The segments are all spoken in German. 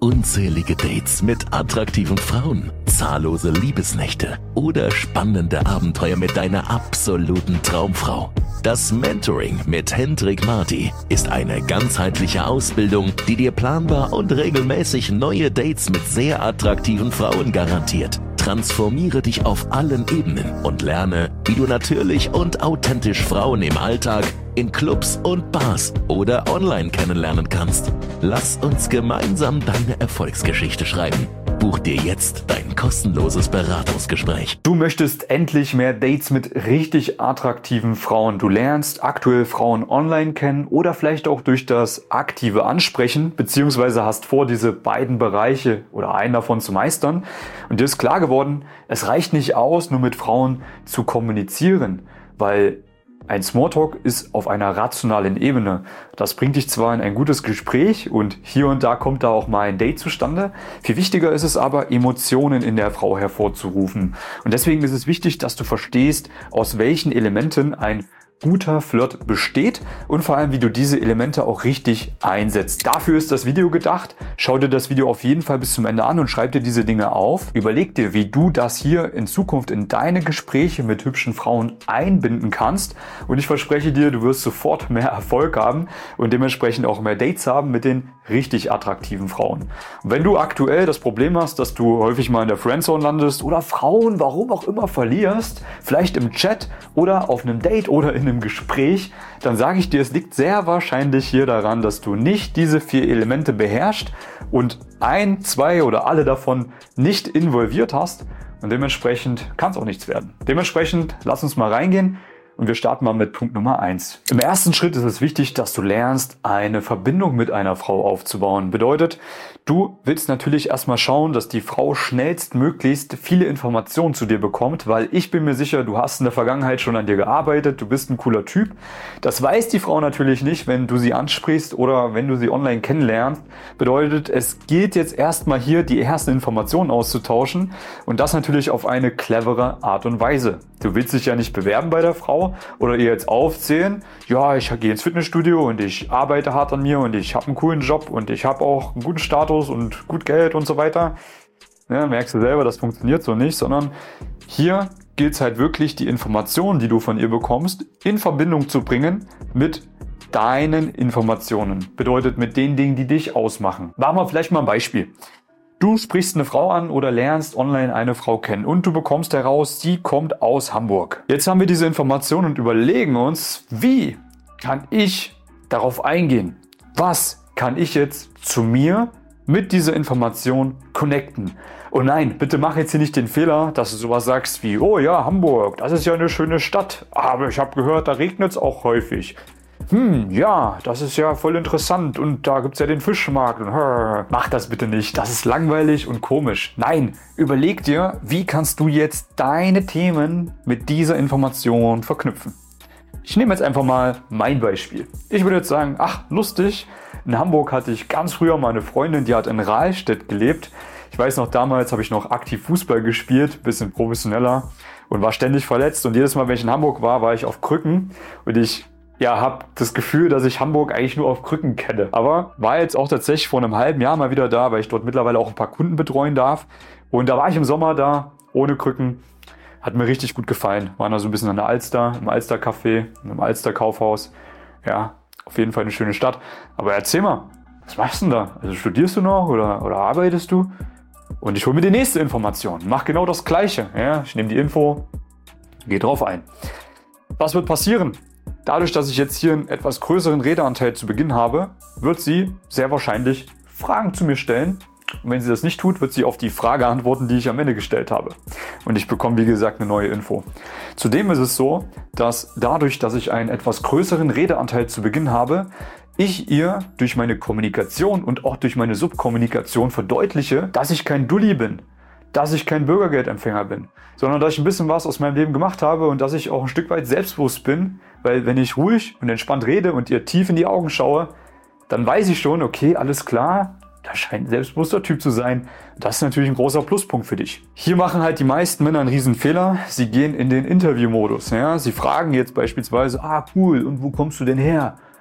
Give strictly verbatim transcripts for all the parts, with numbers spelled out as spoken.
Unzählige Dates mit attraktiven Frauen, zahllose Liebesnächte oder spannende Abenteuer mit deiner absoluten Traumfrau. Das Mentoring mit Hendrik Marty ist eine ganzheitliche Ausbildung, die dir planbar und regelmäßig neue Dates mit sehr attraktiven Frauen garantiert. Transformiere dich auf allen Ebenen und lerne, wie du natürlich und authentisch Frauen im Alltag, in Clubs und Bars oder online kennenlernen kannst. Lass uns gemeinsam deine Erfolgsgeschichte schreiben. Buch dir jetzt dein kostenloses Beratungsgespräch. Du möchtest endlich mehr Dates mit richtig attraktiven Frauen. Du lernst aktuell Frauen online kennen oder vielleicht auch durch das aktive Ansprechen, beziehungsweise hast vor, diese beiden Bereiche oder einen davon zu meistern. Und dir ist klar geworden, es reicht nicht aus, nur mit Frauen zu kommunizieren, weil ein Smalltalk ist auf einer rationalen Ebene. Das bringt dich zwar in ein gutes Gespräch und hier und da kommt da auch mal ein Date zustande. Viel wichtiger ist es aber, Emotionen in der Frau hervorzurufen. Und deswegen ist es wichtig, dass du verstehst, aus welchen Elementen ein guter Flirt besteht und vor allem, wie du diese Elemente auch richtig einsetzt. Dafür ist das Video gedacht. Schau dir das Video auf jeden Fall bis zum Ende an und schreib dir diese Dinge auf. Überleg dir, wie du das hier in Zukunft in deine Gespräche mit hübschen Frauen einbinden kannst. Und ich verspreche dir, du wirst sofort mehr Erfolg haben und dementsprechend auch mehr Dates haben mit den richtig attraktiven Frauen. Und wenn du aktuell das Problem hast, dass du häufig mal in der Friendzone landest oder Frauen, warum auch immer, verlierst, vielleicht im Chat oder auf einem Date oder in einem Gespräch, dann sage ich dir, es liegt sehr wahrscheinlich hier daran, dass du nicht diese vier Elemente beherrschst und ein, zwei oder alle davon nicht involviert hast und dementsprechend kann es auch nichts werden. Dementsprechend lass uns mal reingehen. Und wir starten mal mit Punkt Nummer eins. Im ersten Schritt ist es wichtig, dass du lernst, eine Verbindung mit einer Frau aufzubauen. Bedeutet, du willst natürlich erstmal schauen, dass die Frau schnellstmöglichst viele Informationen zu dir bekommt, weil ich bin mir sicher, du hast in der Vergangenheit schon an dir gearbeitet, du bist ein cooler Typ. Das weiß die Frau natürlich nicht, wenn du sie ansprichst oder wenn du sie online kennenlernst. Bedeutet, es gilt jetzt erstmal hier, die ersten Informationen auszutauschen und das natürlich auf eine clevere Art und Weise. Du willst dich ja nicht bewerben bei der Frau oder ihr jetzt aufzählen, ja, ich gehe ins Fitnessstudio und ich arbeite hart an mir und ich habe einen coolen Job und ich habe auch einen guten Status und gut Geld und so weiter. Ja, merkst du selber, das funktioniert so nicht, sondern hier gilt es halt wirklich, die Informationen, die du von ihr bekommst, in Verbindung zu bringen mit deinen Informationen. Bedeutet mit den Dingen, die dich ausmachen. Machen wir vielleicht mal ein Beispiel. Du sprichst eine Frau an oder lernst online eine Frau kennen und du bekommst heraus, sie kommt aus Hamburg. Jetzt haben wir diese Information und überlegen uns, wie kann ich darauf eingehen? Was kann ich jetzt zu mir mit dieser Information connecten? Und nein, bitte mach jetzt hier nicht den Fehler, dass du sowas sagst wie, oh ja, Hamburg, das ist ja eine schöne Stadt, aber ich habe gehört, da regnet es auch häufig. Hm, ja, das ist ja voll interessant und da gibt's ja den Fischmarkt. Und mach das bitte nicht, das ist langweilig und komisch. Nein, überleg dir, wie kannst du jetzt deine Themen mit dieser Information verknüpfen. Ich nehme jetzt einfach mal mein Beispiel. Ich würde jetzt sagen, ach, lustig, in Hamburg hatte ich ganz früher mal eine Freundin, die hat in Rahlstedt gelebt. Ich weiß noch, damals habe ich noch aktiv Fußball gespielt, bisschen professioneller und war ständig verletzt. Und jedes Mal, wenn ich in Hamburg war, war ich auf Krücken und ich ja, habe das Gefühl, dass ich Hamburg eigentlich nur auf Krücken kenne. Aber war jetzt auch tatsächlich vor einem halben Jahr mal wieder da, weil ich dort mittlerweile auch ein paar Kunden betreuen darf. Und da war ich im Sommer da, ohne Krücken. Hat mir richtig gut gefallen. Waren da so ein bisschen an der Alster, im Alster-Café, im Alster-Kaufhaus. Ja, auf jeden Fall eine schöne Stadt. Aber erzähl mal, was machst du denn da? Also studierst du noch oder, oder arbeitest du? Und ich hole mir die nächste Information. Mach genau das Gleiche. Ja, ich nehme die Info, gehe drauf ein. Was wird passieren? Dadurch, dass ich jetzt hier einen etwas größeren Redeanteil zu Beginn habe, wird sie sehr wahrscheinlich Fragen zu mir stellen. Und wenn sie das nicht tut, wird sie auf die Frage antworten, die ich am Ende gestellt habe. Und ich bekomme, wie gesagt, eine neue Info. Zudem ist es so, dass dadurch, dass ich einen etwas größeren Redeanteil zu Beginn habe, ich ihr durch meine Kommunikation und auch durch meine Subkommunikation verdeutliche, dass ich kein Dulli bin, dass ich kein Bürgergeldempfänger bin, sondern dass ich ein bisschen was aus meinem Leben gemacht habe und dass ich auch ein Stück weit selbstbewusst bin, weil wenn ich ruhig und entspannt rede und ihr tief in die Augen schaue, dann weiß ich schon, okay, alles klar, da scheint ein selbstbewusster Typ zu sein. Das ist natürlich ein großer Pluspunkt für dich. Hier machen halt die meisten Männer einen riesen Fehler. Sie gehen in den Interviewmodus. Ja? Sie fragen jetzt beispielsweise, ah cool, und wo kommst du denn her?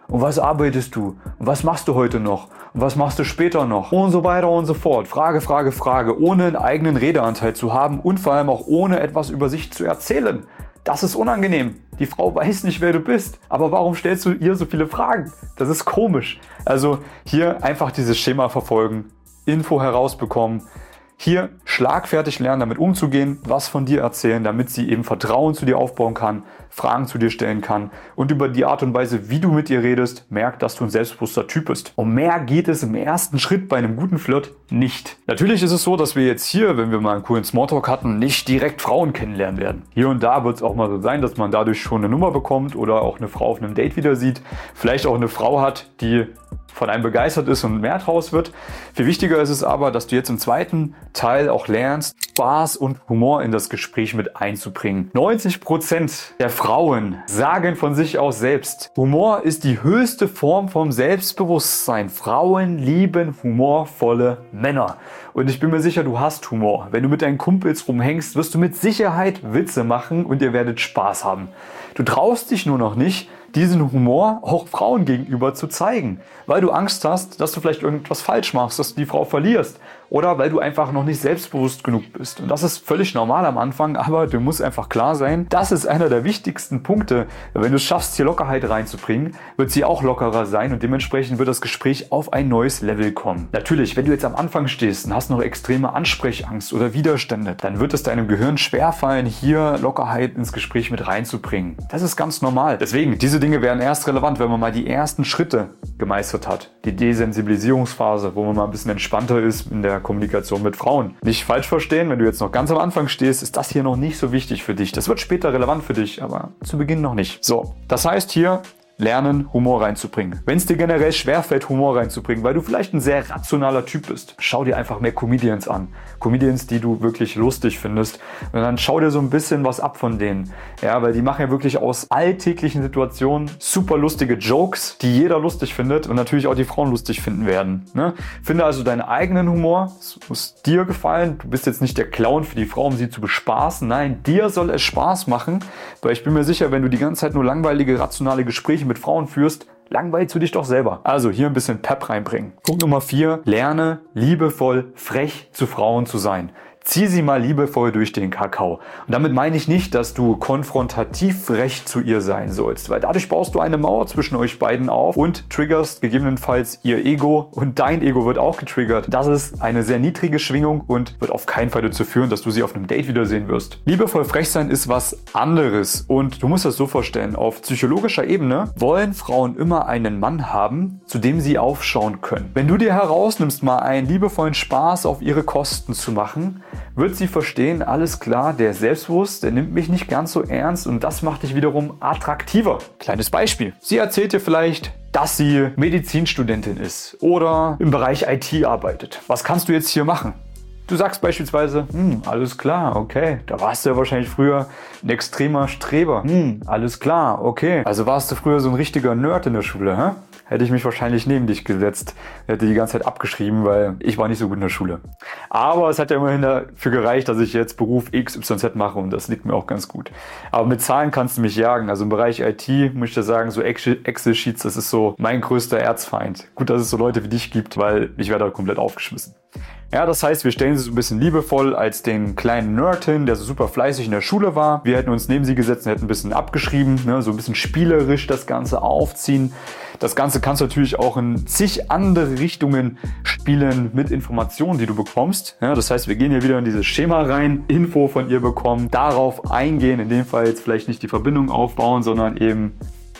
Und was arbeitest du? Und was machst du heute noch? Und was machst du später noch? Und so weiter und so fort. Frage, Frage, Frage. Ohne einen eigenen Redeanteil zu haben und vor allem auch ohne etwas über sich zu erzählen. Das ist unangenehm. Die Frau weiß nicht, wer du bist. Aber warum stellst du ihr so viele Fragen? Das ist komisch. Also hier einfach dieses Schema verfolgen, Info herausbekommen. Hier schlagfertig lernen, damit umzugehen, was von dir erzählen, damit sie eben Vertrauen zu dir aufbauen kann, Fragen zu dir stellen kann und über die Art und Weise, wie du mit ihr redest, merkt, dass du ein selbstbewusster Typ bist. Um mehr geht es im ersten Schritt bei einem guten Flirt nicht. Natürlich ist es so, dass wir jetzt hier, wenn wir mal einen coolen Smalltalk hatten, nicht direkt Frauen kennenlernen werden. Hier und da wird es auch mal so sein, dass man dadurch schon eine Nummer bekommt oder auch eine Frau auf einem Date wieder sieht. Vielleicht auch eine Frau hat, die von einem begeistert ist und mehr draus wird. Viel wichtiger ist es aber, dass du jetzt im zweiten Teil auch lernst, Spaß und Humor in das Gespräch mit einzubringen. neunzig Prozent der Frauen sagen von sich aus selbst, Humor ist die höchste Form vom Selbstbewusstsein. Frauen lieben humorvolle Männer. Und ich bin mir sicher, du hast Humor. Wenn du mit deinen Kumpels rumhängst, wirst du mit Sicherheit Witze machen und ihr werdet Spaß haben. Du traust dich nur noch nicht, diesen Humor auch Frauen gegenüber zu zeigen, weil du Angst hast, dass du vielleicht irgendwas falsch machst, dass du die Frau verlierst oder weil du einfach noch nicht selbstbewusst genug bist. Und das ist völlig normal am Anfang, aber du musst einfach klar sein, das ist einer der wichtigsten Punkte. Wenn du es schaffst, hier Lockerheit reinzubringen, wird sie auch lockerer sein und dementsprechend wird das Gespräch auf ein neues Level kommen. Natürlich, wenn du jetzt am Anfang stehst und hast noch extreme Ansprechangst oder Widerstände, dann wird es deinem Gehirn schwerfallen, hier Lockerheit ins Gespräch mit reinzubringen. Das ist ganz normal. Deswegen, diese Dinge werden erst relevant, wenn man mal die ersten Schritte gemeistert hat. Die Desensibilisierungsphase, wo man mal ein bisschen entspannter ist in der Kommunikation mit Frauen. Nicht falsch verstehen, wenn du jetzt noch ganz am Anfang stehst, ist das hier noch nicht so wichtig für dich. Das wird später relevant für dich, aber zu Beginn noch nicht. So, das heißt hier, lernen, Humor reinzubringen. Wenn es dir generell schwerfällt, Humor reinzubringen, weil du vielleicht ein sehr rationaler Typ bist, schau dir einfach mehr Comedians an. Comedians, die du wirklich lustig findest. Und dann schau dir so ein bisschen was ab von denen. Ja, weil die machen ja wirklich aus alltäglichen Situationen super lustige Jokes, die jeder lustig findet und natürlich auch die Frauen lustig finden werden. Ne? Finde also deinen eigenen Humor. Es muss dir gefallen. Du bist jetzt nicht der Clown für die Frau, um sie zu bespaßen. Nein, dir soll es Spaß machen. Weil ich bin mir sicher, wenn du die ganze Zeit nur langweilige, rationale Gespräche mit Frauen führst, langweilst du dich doch selber. Also hier ein bisschen Pep reinbringen. Punkt Nummer vier. Lerne liebevoll frech zu Frauen zu sein. Zieh sie mal liebevoll durch den Kakao. Und damit meine ich nicht, dass du konfrontativ frech zu ihr sein sollst, weil dadurch baust du eine Mauer zwischen euch beiden auf und triggerst gegebenenfalls ihr Ego und dein Ego wird auch getriggert. Das ist eine sehr niedrige Schwingung und wird auf keinen Fall dazu führen, dass du sie auf einem Date wiedersehen wirst. Liebevoll frech sein ist was anderes und du musst das so vorstellen, auf psychologischer Ebene wollen Frauen immer einen Mann haben, zu dem sie aufschauen können. Wenn du dir herausnimmst, mal einen liebevollen Spaß auf ihre Kosten zu machen, wird sie verstehen, alles klar, der ist selbstbewusst, der nimmt mich nicht ganz so ernst und das macht dich wiederum attraktiver. Kleines Beispiel. Sie erzählt dir vielleicht, dass sie Medizinstudentin ist oder im Bereich I T arbeitet. Was kannst du jetzt hier machen? Du sagst beispielsweise, hm, alles klar, okay, da warst du ja wahrscheinlich früher ein extremer Streber. Hm, alles klar, okay. Also warst du früher so ein richtiger Nerd in der Schule, hä? Hätte ich mich wahrscheinlich neben dich gesetzt, hätte die ganze Zeit abgeschrieben, weil ich war nicht so gut in der Schule. Aber es hat ja immerhin dafür gereicht, dass ich jetzt Beruf X Y Z mache und das liegt mir auch ganz gut. Aber mit Zahlen kannst du mich jagen. Also im Bereich I T muss ich dir sagen, so Excel-Sheets, das ist so mein größter Erzfeind. Gut, dass es so Leute wie dich gibt, weil ich werde da komplett aufgeschmissen. Ja, das heißt, wir stellen sie so ein bisschen liebevoll als den kleinen Nerd hin, der so super fleißig in der Schule war. Wir hätten uns neben sie gesetzt und hätten ein bisschen abgeschrieben, ne, so ein bisschen spielerisch das Ganze aufziehen. Das Ganze kannst du natürlich auch in zig andere Richtungen spielen mit Informationen, die du bekommst. Ja, das heißt, wir gehen hier wieder in dieses Schema rein, Info von ihr bekommen, darauf eingehen, in dem Fall jetzt vielleicht nicht die Verbindung aufbauen, sondern eben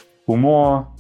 Humor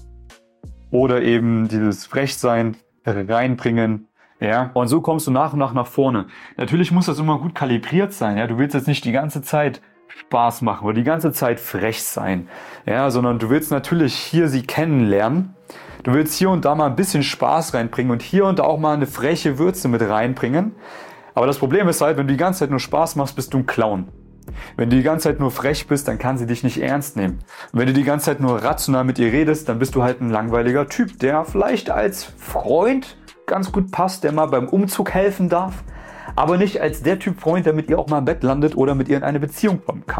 oder eben dieses Frechsein reinbringen. Ja, und so kommst du nach und nach nach vorne. Natürlich muss das immer gut kalibriert sein. Ja, du willst jetzt nicht die ganze Zeit Spaß machen oder die ganze Zeit frech sein. Ja, sondern du willst natürlich hier sie kennenlernen. Du willst hier und da mal ein bisschen Spaß reinbringen und hier und da auch mal eine freche Würze mit reinbringen. Aber das Problem ist halt, wenn du die ganze Zeit nur Spaß machst, bist du ein Clown. Wenn du die ganze Zeit nur frech bist, dann kann sie dich nicht ernst nehmen. Und wenn du die ganze Zeit nur rational mit ihr redest, dann bist du halt ein langweiliger Typ, der vielleicht als Freund ganz gut passt, der mal beim Umzug helfen darf, aber nicht als der Typ Freund, der mit ihr auch mal im Bett landet oder mit ihr in eine Beziehung kommen kann.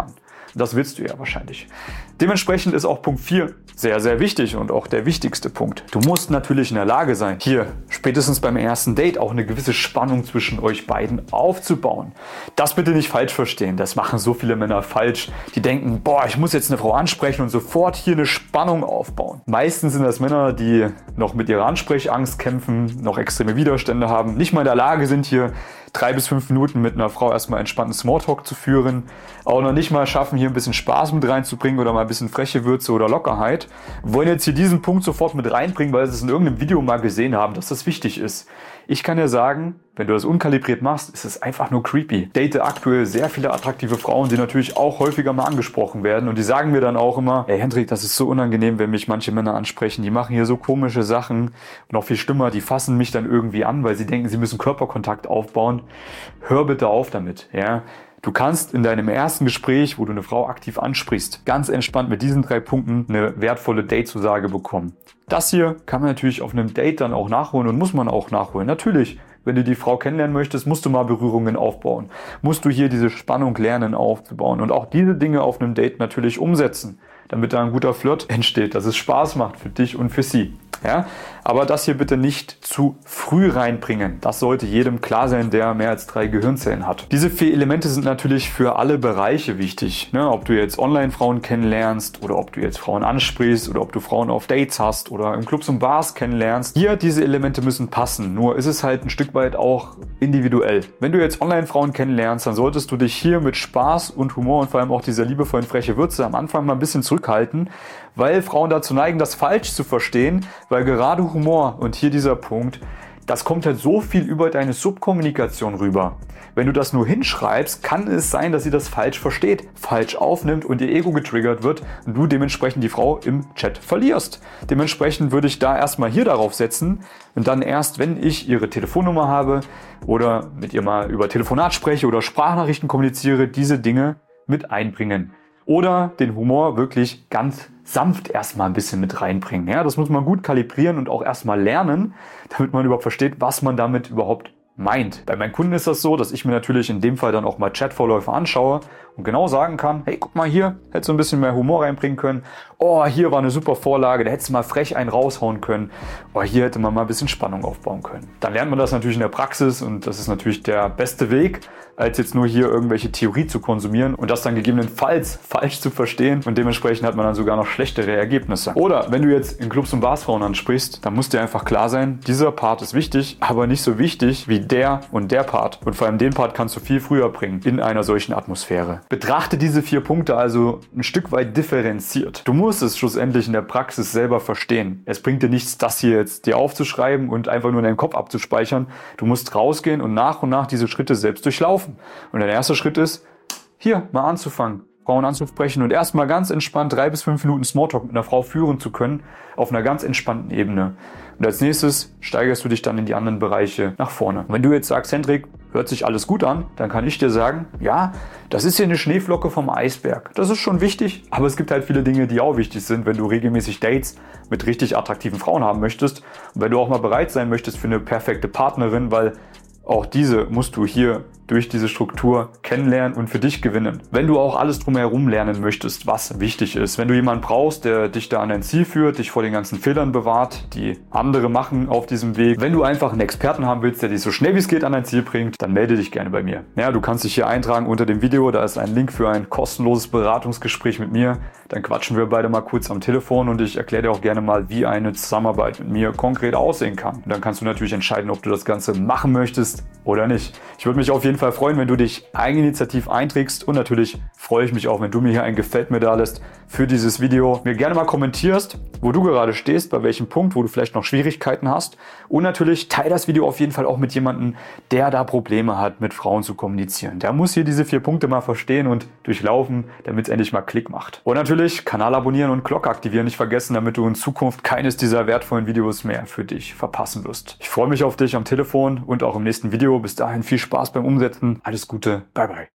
Das willst du ja wahrscheinlich. Dementsprechend ist auch Punkt vier sehr, sehr wichtig und auch der wichtigste Punkt. Du musst natürlich in der Lage sein, hier spätestens beim ersten Date auch eine gewisse Spannung zwischen euch beiden aufzubauen. Das bitte nicht falsch verstehen. Das machen so viele Männer falsch. Die denken, boah, ich muss jetzt eine Frau ansprechen und sofort hier eine Spannung aufbauen. Meistens sind das Männer, die noch mit ihrer Ansprechangst kämpfen, noch extreme Widerstände haben, nicht mal in der Lage sind, hier drei bis fünf Minuten mit einer Frau erstmal entspannten Smalltalk zu führen, auch noch nicht mal schaffen, hier ein bisschen Spaß mit reinzubringen oder mal ein bisschen freche Würze oder Lockerheit, wollen jetzt hier diesen Punkt sofort mit reinbringen, weil sie es in irgendeinem Video mal gesehen haben, dass das wichtig ist. Ich kann dir sagen, wenn du das unkalibriert machst, ist es einfach nur creepy. Date aktuell sehr viele attraktive Frauen, die natürlich auch häufiger mal angesprochen werden und die sagen mir dann auch immer, ey Hendrik, das ist so unangenehm, wenn mich manche Männer ansprechen, die machen hier so komische Sachen und noch viel schlimmer, die fassen mich dann irgendwie an, weil sie denken, sie müssen Körperkontakt aufbauen. Hör bitte auf damit, ja. Du kannst in deinem ersten Gespräch, wo du eine Frau aktiv ansprichst, ganz entspannt mit diesen drei Punkten eine wertvolle Datezusage bekommen. Das hier kann man natürlich auf einem Date dann auch nachholen und muss man auch nachholen. Natürlich, wenn du die Frau kennenlernen möchtest, musst du mal Berührungen aufbauen. Musst du hier diese Spannung lernen aufzubauen und auch diese Dinge auf einem Date natürlich umsetzen, damit da ein guter Flirt entsteht, dass es Spaß macht für dich und für sie. Ja? Aber das hier bitte nicht zu früh reinbringen. Das sollte jedem klar sein, der mehr als drei Gehirnzellen hat. Diese vier Elemente sind natürlich für alle Bereiche wichtig. Ne? Ob du jetzt Online-Frauen kennenlernst oder ob du jetzt Frauen ansprichst oder ob du Frauen auf Dates hast oder im Clubs und Bars kennenlernst. Hier, diese Elemente müssen passen. Nur ist es halt ein Stück weit auch individuell. Wenn du jetzt Online-Frauen kennenlernst, dann solltest du dich hier mit Spaß und Humor und vor allem auch dieser liebevollen freche Würze am Anfang mal ein bisschen zurückhalten, weil Frauen dazu neigen, das falsch zu verstehen, weil gerade Humor und hier dieser Punkt, das kommt halt so viel über deine Subkommunikation rüber. Wenn du das nur hinschreibst, kann es sein, dass sie das falsch versteht, falsch aufnimmt und ihr Ego getriggert wird und du dementsprechend die Frau im Chat verlierst. Dementsprechend würde ich da erstmal hier darauf setzen und dann erst, wenn ich ihre Telefonnummer habe oder mit ihr mal über Telefonat spreche oder Sprachnachrichten kommuniziere, diese Dinge mit einbringen. Oder den Humor wirklich ganz sanft erstmal ein bisschen mit reinbringen. Ja, das muss man gut kalibrieren und auch erstmal lernen, damit man überhaupt versteht, was man damit überhaupt meint. Bei meinen Kunden ist das so, dass ich mir natürlich in dem Fall dann auch mal Chatverläufe anschaue und genau sagen kann, hey, guck mal hier, hättest du ein bisschen mehr Humor reinbringen können. Oh, hier war eine super Vorlage, da hättest du mal frech einen raushauen können. Oh, hier hätte man mal ein bisschen Spannung aufbauen können. Dann lernt man das natürlich in der Praxis und das ist natürlich der beste Weg, als jetzt nur hier irgendwelche Theorie zu konsumieren und das dann gegebenenfalls falsch zu verstehen und dementsprechend hat man dann sogar noch schlechtere Ergebnisse. Oder wenn du jetzt in Clubs und Bars Frauen ansprichst, dann muss dir einfach klar sein, dieser Part ist wichtig, aber nicht so wichtig wie der und der Part. Und vor allem den Part kannst du viel früher bringen in einer solchen Atmosphäre. Betrachte diese vier Punkte also ein Stück weit differenziert. Du musst es schlussendlich in der Praxis selber verstehen. Es bringt dir nichts, das hier jetzt dir aufzuschreiben und einfach nur in deinem Kopf abzuspeichern. Du musst rausgehen und nach und nach diese Schritte selbst durchlaufen. Und der erste Schritt ist, hier mal anzufangen, Frauen anzusprechen und erstmal ganz entspannt drei bis fünf Minuten Smalltalk mit einer Frau führen zu können, auf einer ganz entspannten Ebene. Und als nächstes steigerst du dich dann in die anderen Bereiche nach vorne. Und wenn du jetzt sagst, Hendrik, hört sich alles gut an, dann kann ich dir sagen, ja, das ist hier eine Schneeflocke vom Eisberg. Das ist schon wichtig, aber es gibt halt viele Dinge, die auch wichtig sind, wenn du regelmäßig Dates mit richtig attraktiven Frauen haben möchtest und wenn du auch mal bereit sein möchtest für eine perfekte Partnerin, weil auch diese musst du hier durch diese Struktur kennenlernen und für dich gewinnen. Wenn du auch alles drumherum lernen möchtest, was wichtig ist, wenn du jemanden brauchst, der dich da an dein Ziel führt, dich vor den ganzen Fehlern bewahrt, die andere machen auf diesem Weg, wenn du einfach einen Experten haben willst, der dich so schnell wie es geht an dein Ziel bringt, dann melde dich gerne bei mir. Ja, du kannst dich hier eintragen unter dem Video, da ist ein Link für ein kostenloses Beratungsgespräch mit mir. Dann quatschen wir beide mal kurz am Telefon und ich erkläre dir auch gerne mal, wie eine Zusammenarbeit mit mir konkret aussehen kann. Und dann kannst du natürlich entscheiden, ob du das Ganze machen möchtest oder nicht. Ich würde mich auf jeden Fall freuen, wenn du dich eigeninitiativ einträgst und natürlich freue ich mich auch, wenn du mir hier ein Gefällt mir da lässt für dieses Video. Mir gerne mal kommentierst, wo du gerade stehst, bei welchem Punkt, wo du vielleicht noch Schwierigkeiten hast und natürlich teile das Video auf jeden Fall auch mit jemandem, der da Probleme hat, mit Frauen zu kommunizieren. Der muss hier diese vier Punkte mal verstehen und durchlaufen, damit es endlich mal Klick macht. Und natürlich Kanal abonnieren und Glocke aktivieren nicht vergessen, damit du in Zukunft keines dieser wertvollen Videos mehr für dich verpassen wirst. Ich freue mich auf dich am Telefon und auch im nächsten Video. Bis dahin viel Spaß beim Umsetzen. Alles Gute. Bye bye.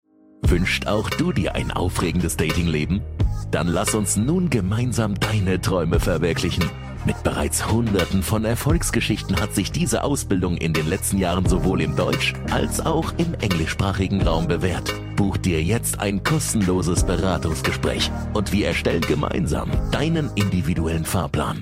Wünscht auch du dir ein aufregendes Datingleben? Dann lass uns nun gemeinsam deine Träume verwirklichen. Mit bereits Hunderten von Erfolgsgeschichten hat sich diese Ausbildung in den letzten Jahren sowohl im Deutsch- als auch im englischsprachigen Raum bewährt. Buch dir jetzt ein kostenloses Beratungsgespräch und wir erstellen gemeinsam deinen individuellen Fahrplan.